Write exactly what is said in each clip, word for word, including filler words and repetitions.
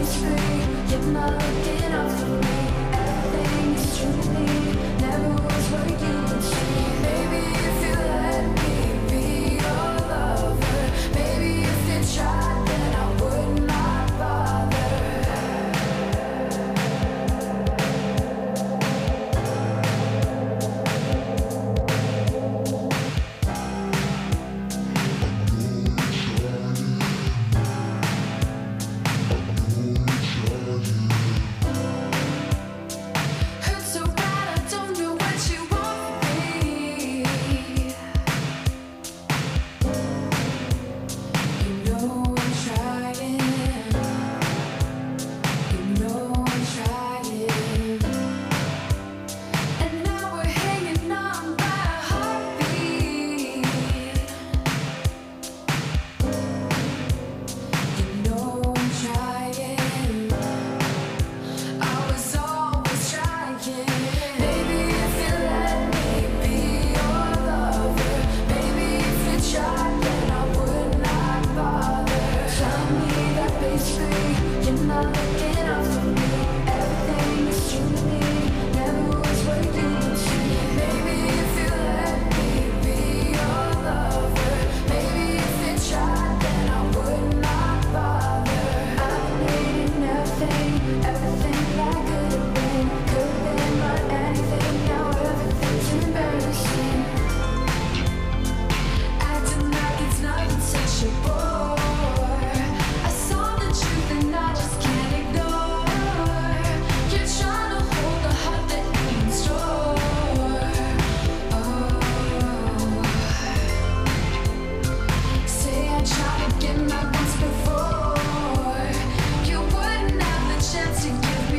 Give me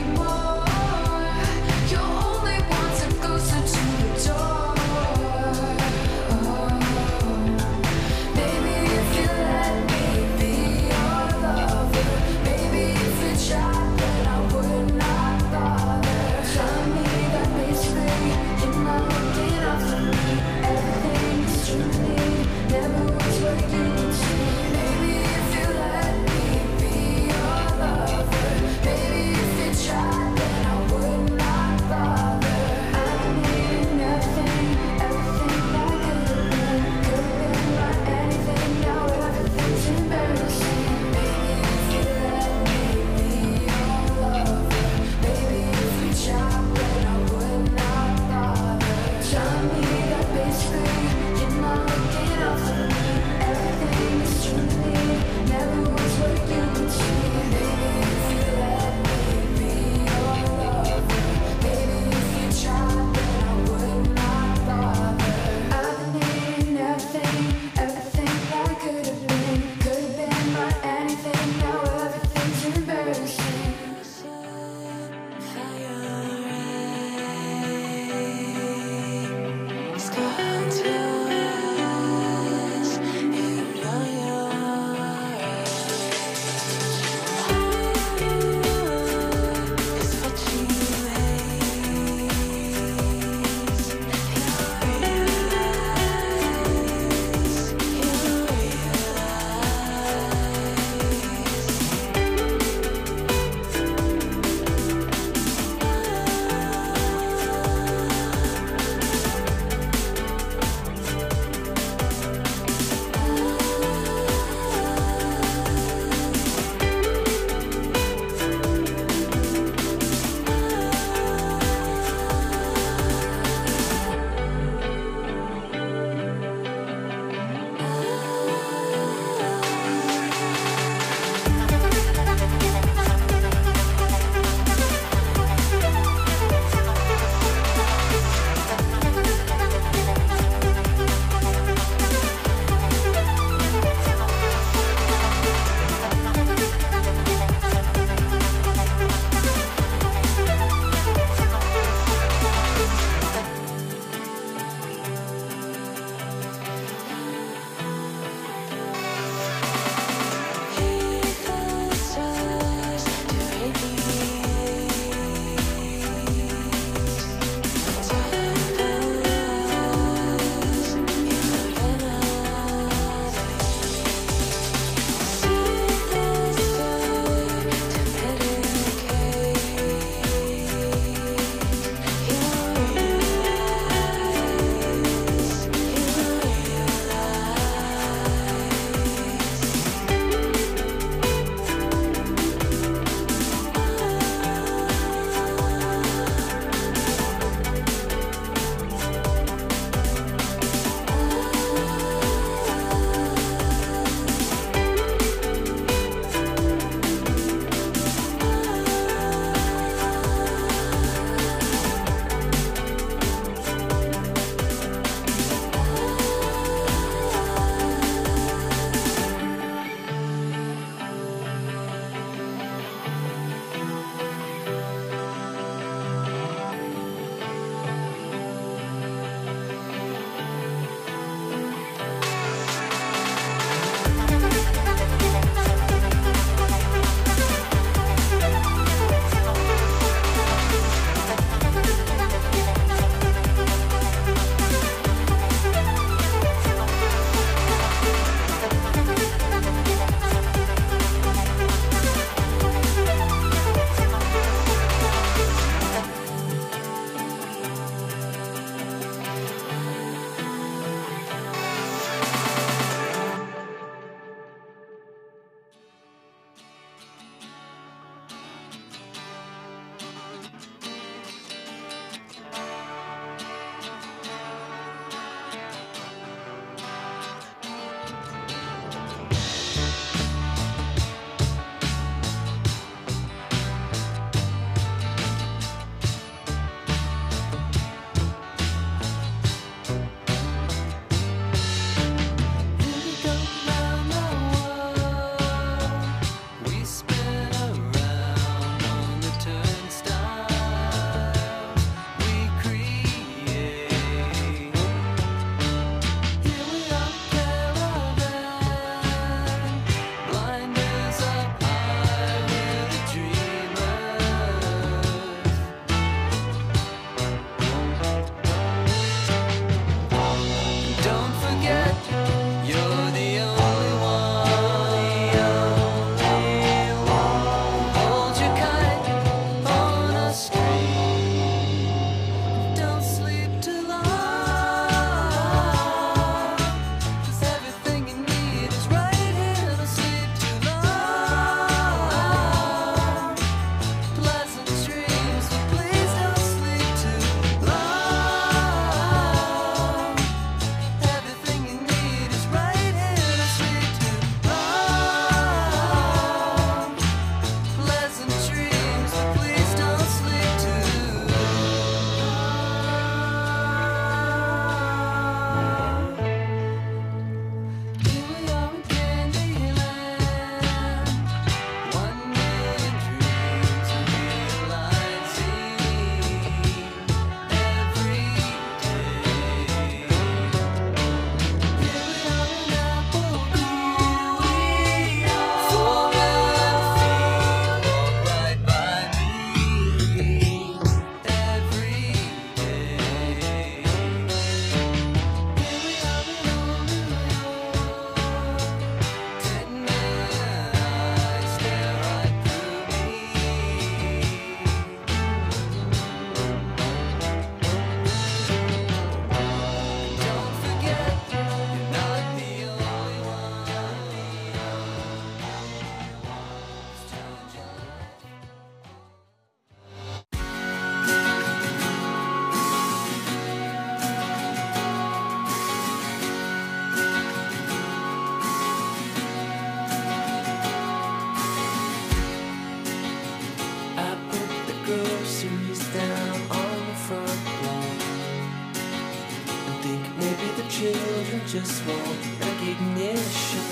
children just want recognition.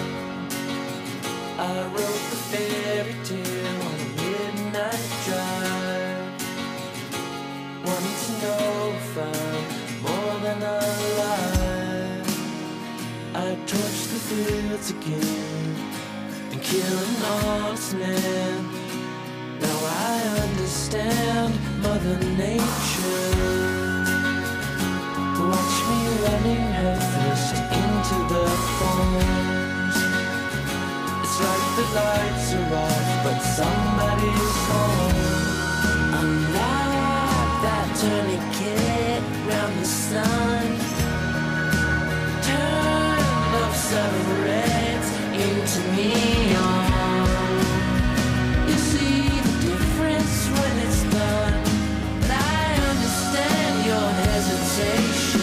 I wrote the fairy tale on a midnight drive, wanting to know if I'm more than alive. I torch the fields again and kill an honest man. Now I understand Mother Nature. Watch me running headfirst into the thorns. It's like the lights are off, but somebody's home. Unlike that tourniquet round the sun, turn of seven reds into neon. You see the difference when it's done, but I understand your hesitation.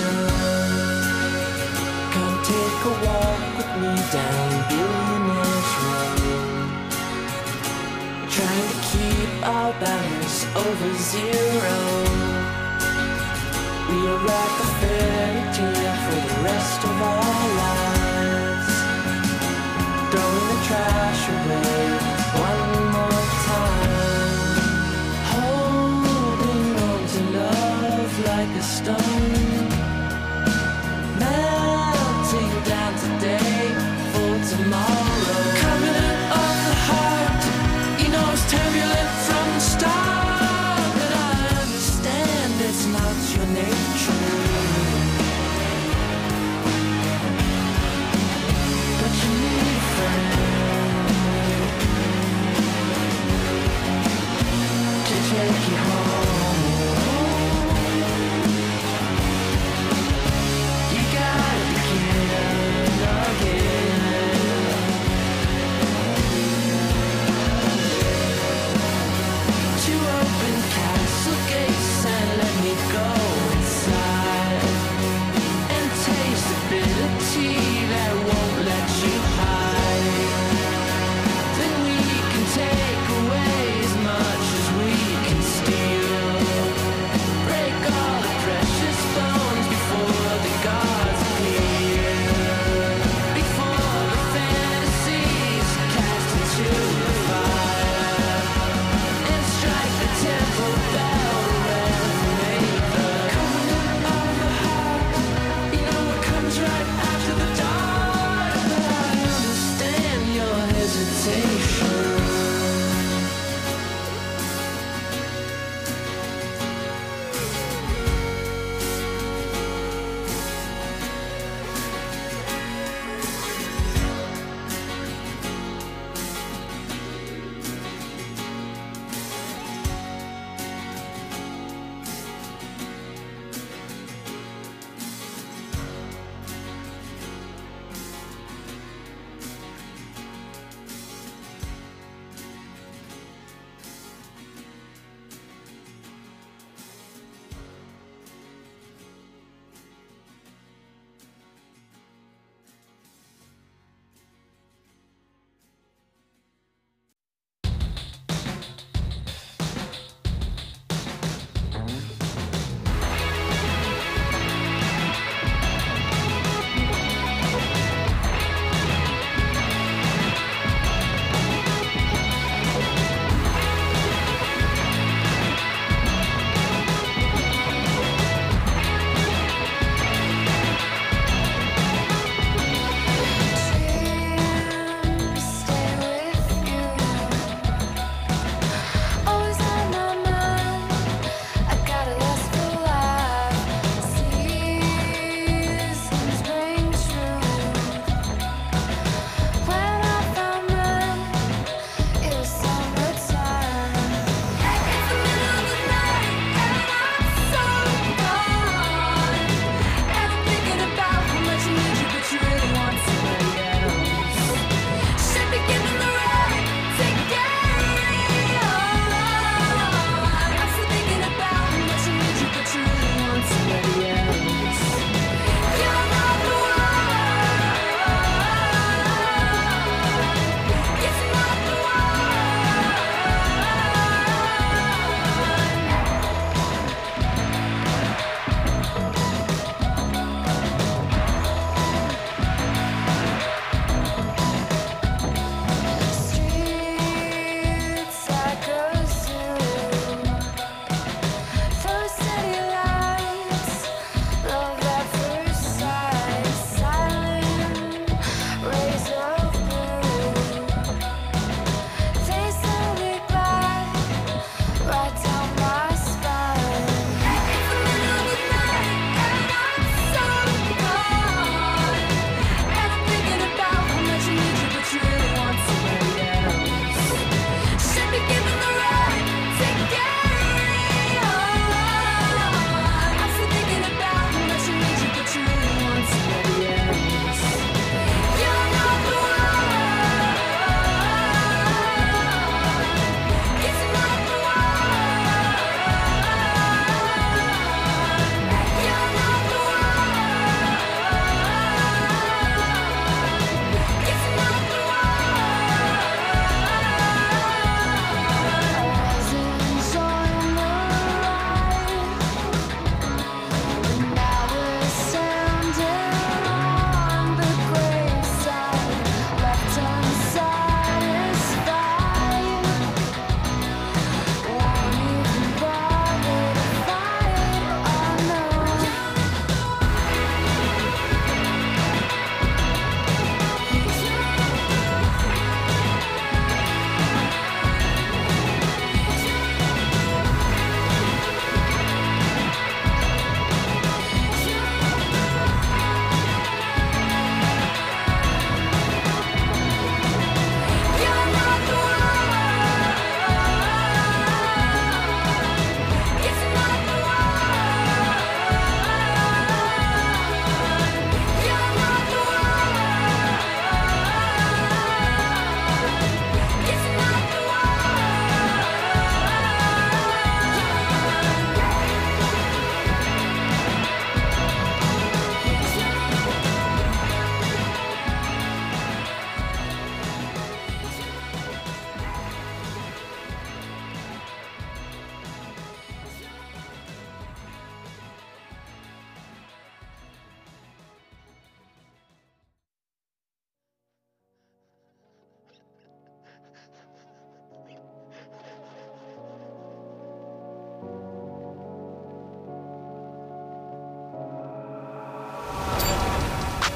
Come take a walk with me down Billionaire's Road, trying to keep our balance over zero. We are like a fairy tale for the rest of our lives, throwing the trash away one more time, holding on to love like a stone, melting down today for tomorrow. Covenant of the heart, you know it's turbulent from the start, but I understand it's not your nature.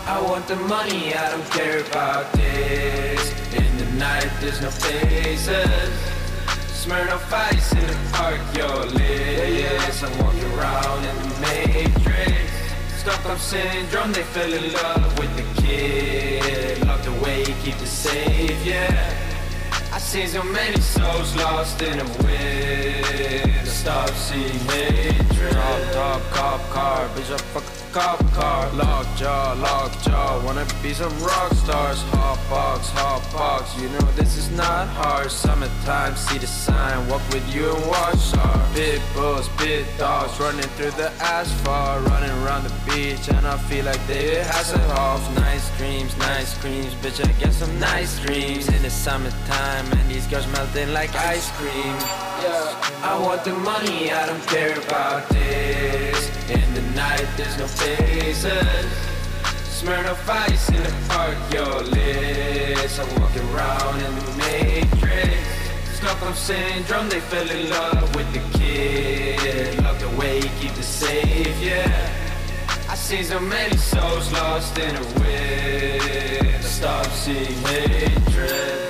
I want the money, I don't care about this. In the night, there's no faces. Smirnoff Ice in the park, your lips. I'm walking around in the Matrix. Stockholm Syndrome, they fell in love with the kid. Love the way he keep it safe, yeah. I seen so many souls lost in a wind. Stop seeing hatred. Top, top, cop car, bitch, I fuck a cop car. Lock jaw, lock jaw, wanna be some rock stars. Hot box, hot box, you know this is not hard. Summertime, see the sign, walk with you and watch our pit bulls, pit dogs, running through the asphalt, running around the beach, and I feel like David Hasselhoff. Nice dreams, nice creams, bitch, I get some nice dreams. In the summertime, and these girls melting like ice cream. Yeah, I want the money, I don't care about this. In the night, there's no faces. Smirnoff Ice in the park, your lips. I'm walking around in the Matrix. Stockholm Syndrome, they fell in love with the kid. Love the way he keep it safe, yeah. I seen so many souls lost in a wind. Stop seeing hatred.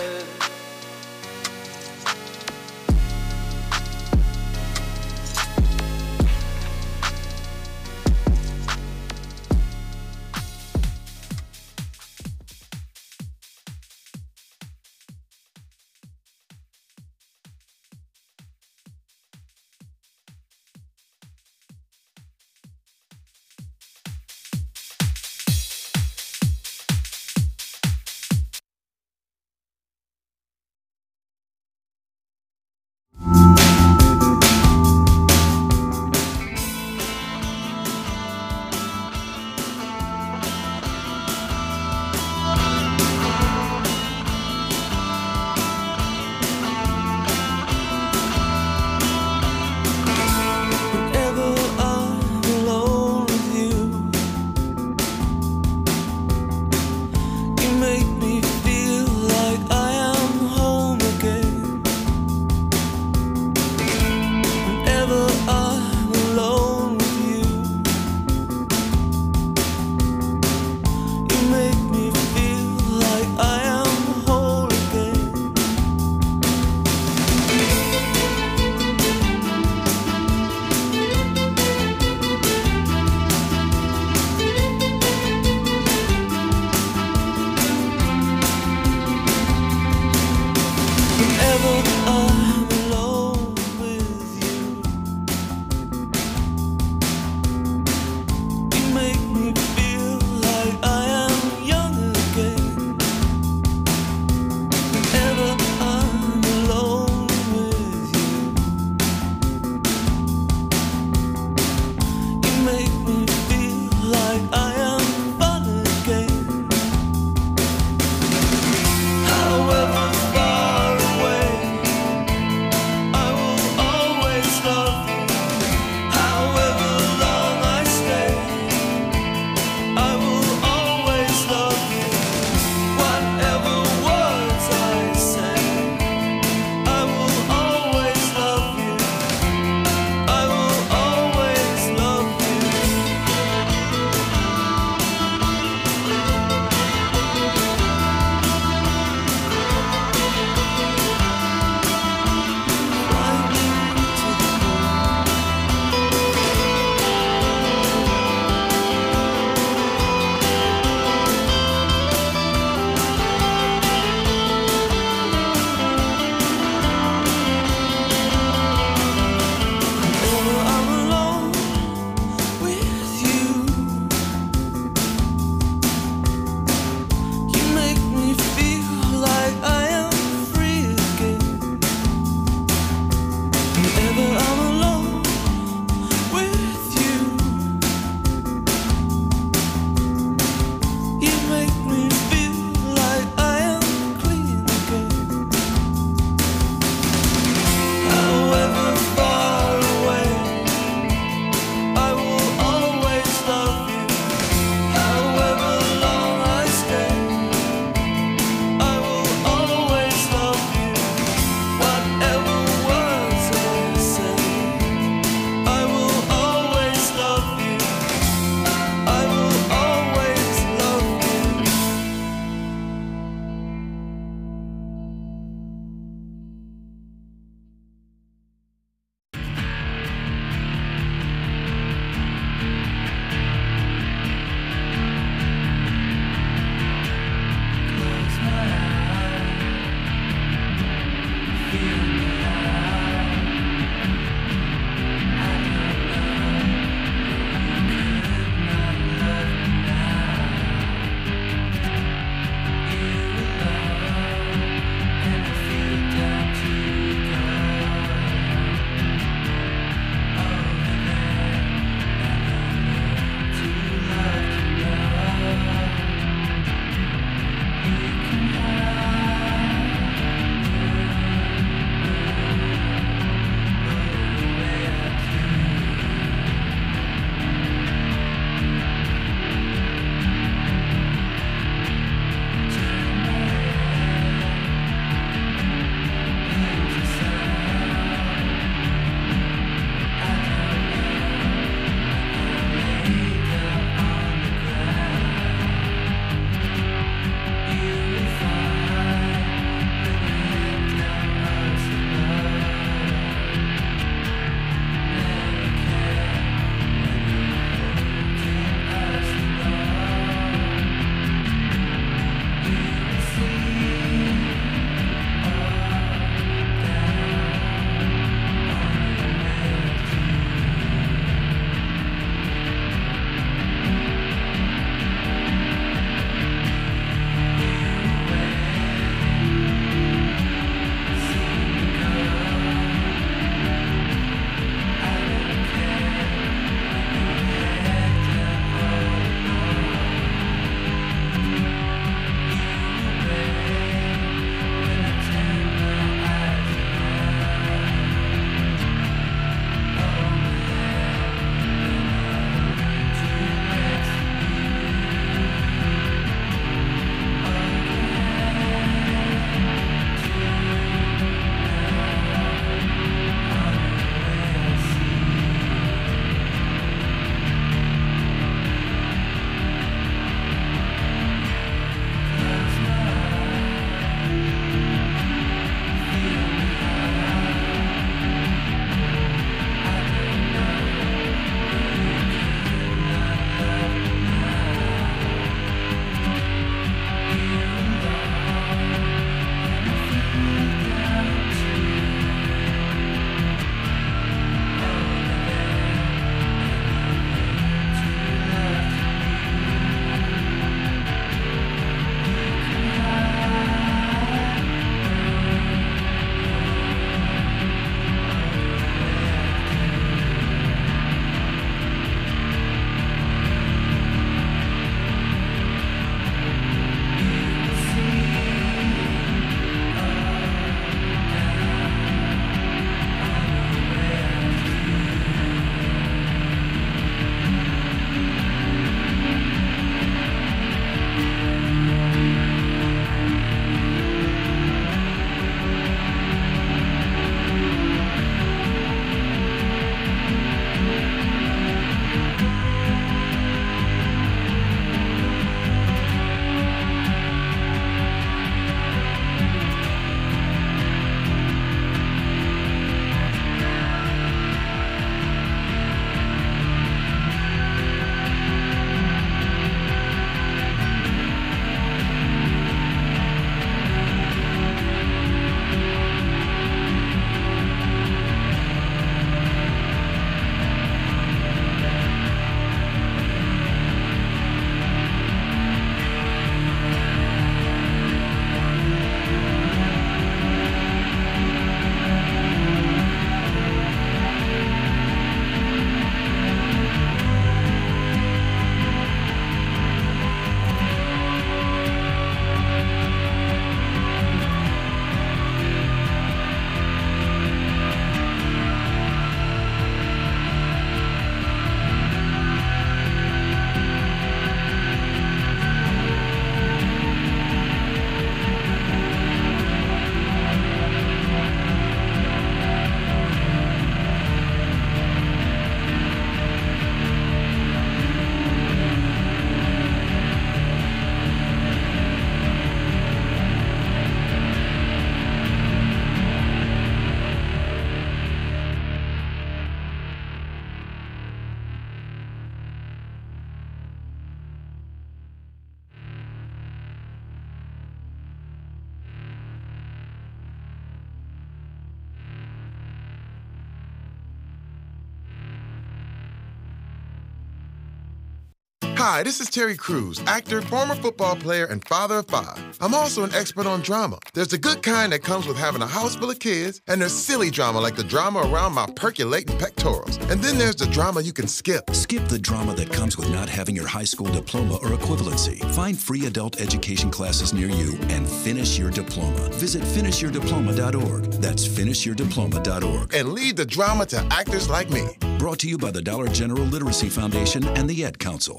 Hi, this is Terry Crews, actor, former football player, and father of five. I'm also an expert on drama. There's the good kind that comes with having a house full of kids, and there's silly drama like the drama around my percolating pectorals. And then there's the drama you can skip. Skip the drama that comes with not having your high school diploma or equivalency. Find free adult education classes near you and finish your diploma. Visit finish your diploma dot org. That's finish your diploma dot org. And leave the drama to actors like me. Brought to you by the Dollar General Literacy Foundation and the Ed Council.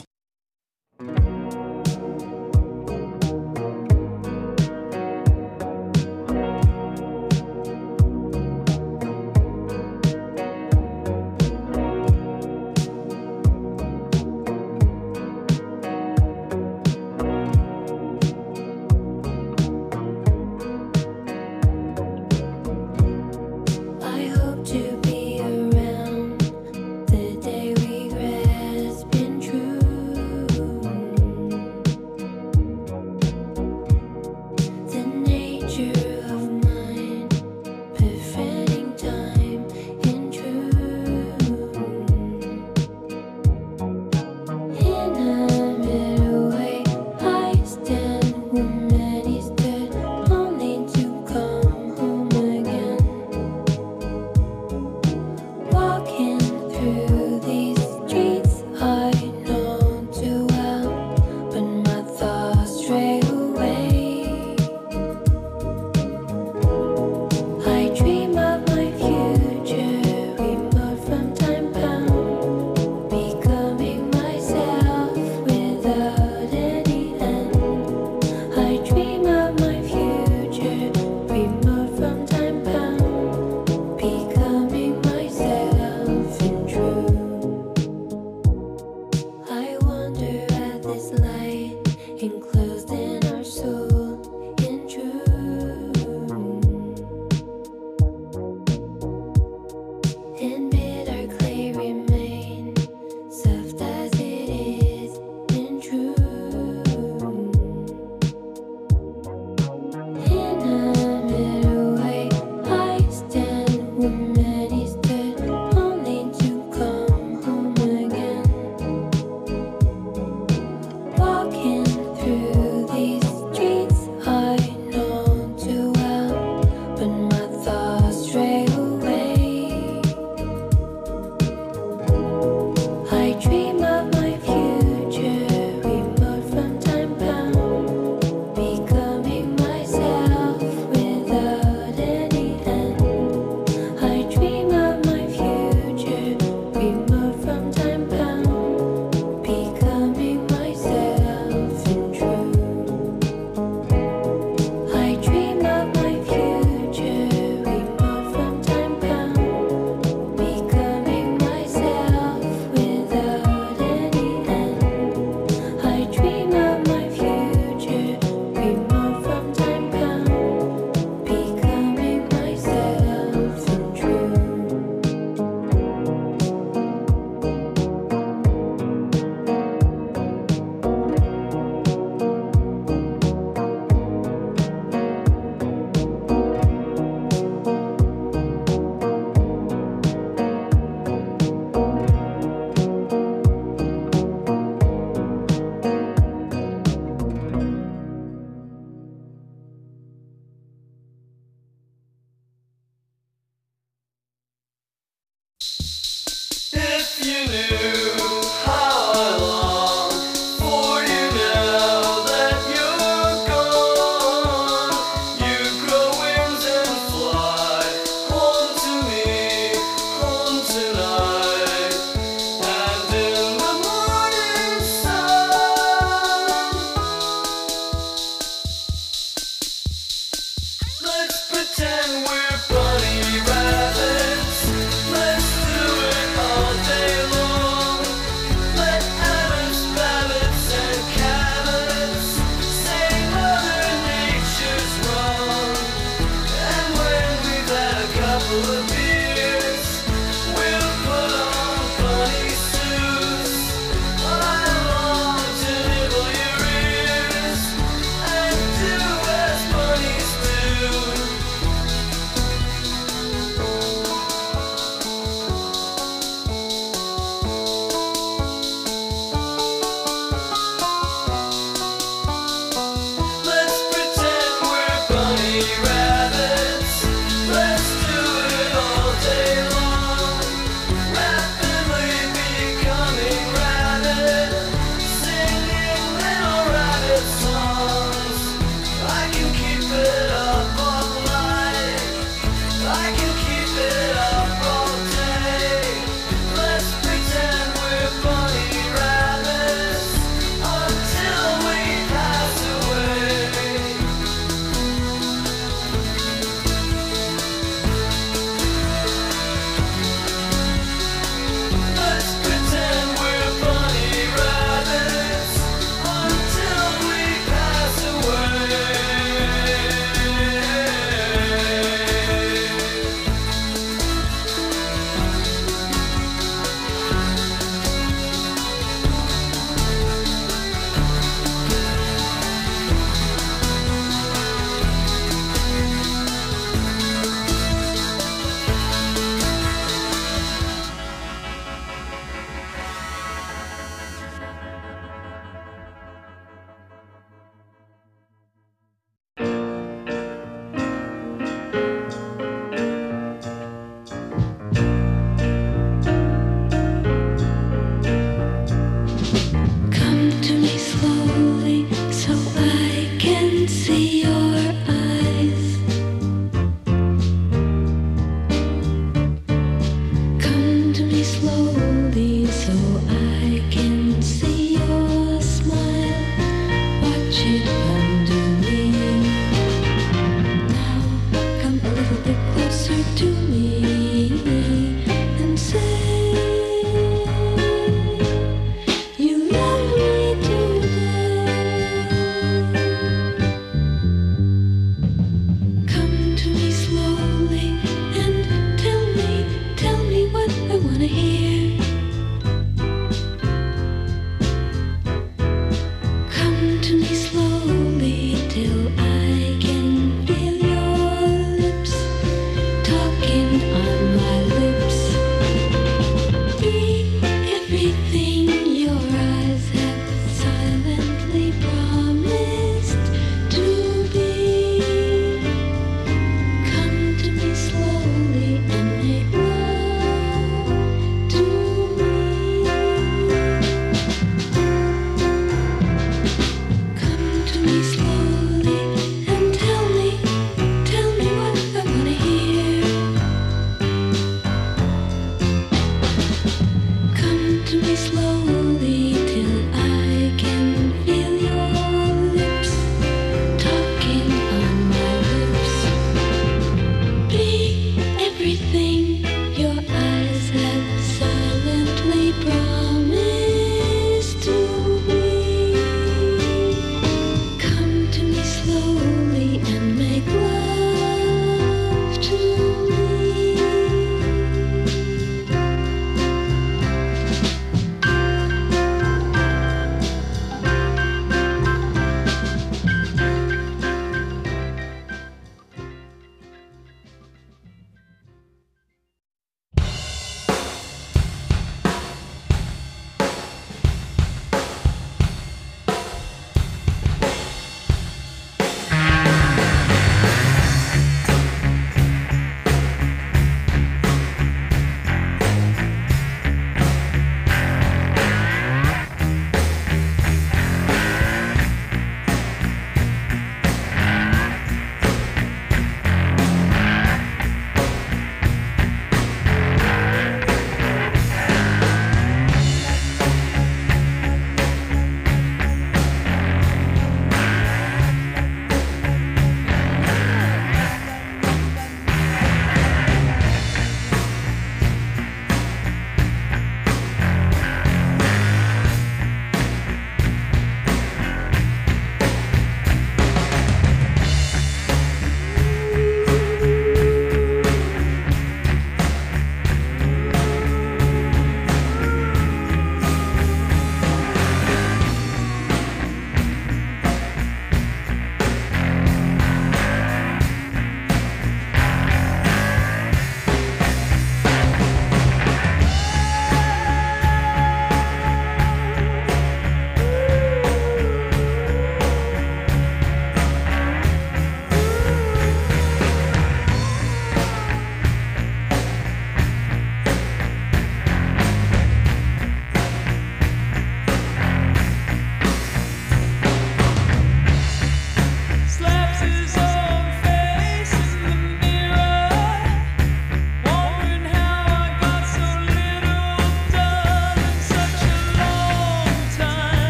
Let's do it all day long.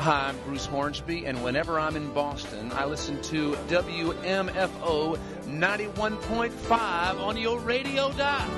Hi, I'm Bruce Hornsby, and whenever I'm in Boston, I listen to W M F O ninety-one point five on your radio dial.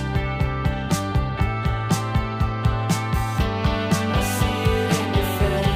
I see it in your face.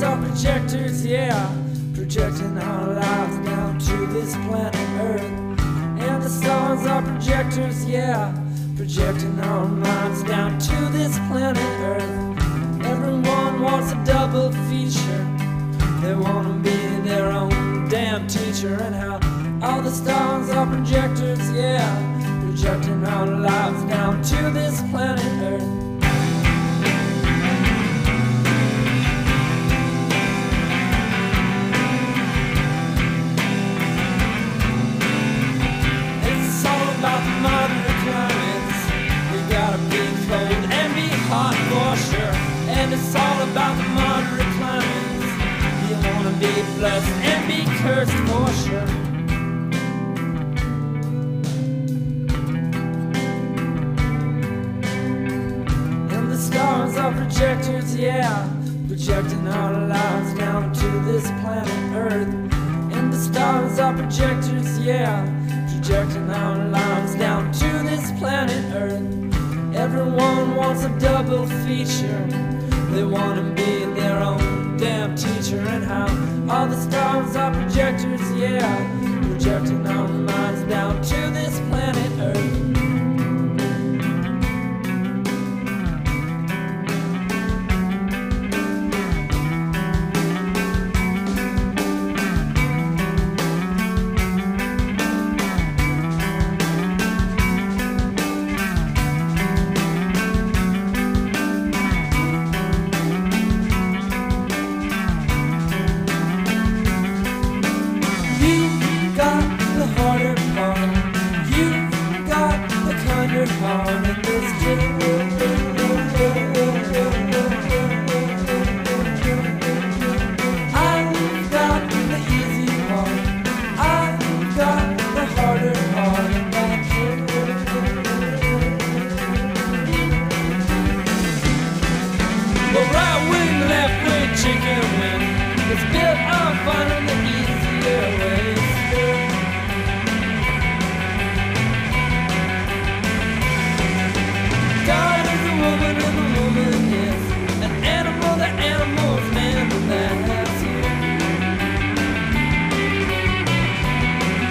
are projectors, yeah, projecting our lives down to this planet Earth. And the stars are projectors, yeah, projecting our minds down to this planet Earth. Everyone wants a double feature. They want to be their own damn teacher. And how all the stars are projectors, yeah, projecting our lives down to this planet Earth. It's all about the moderate climates. We gotta be cold and be hot for sure. And it's all about the moderate climates. You wanna be blessed and be cursed for sure. And the stars are projectors, yeah, projecting our lives down to this planet Earth. And the stars are projectors, yeah, projecting our lives down to this planet Earth. Everyone wants a double feature. They want to be their own damn teacher. And how all the stars are projectors, yeah, projecting our minds down to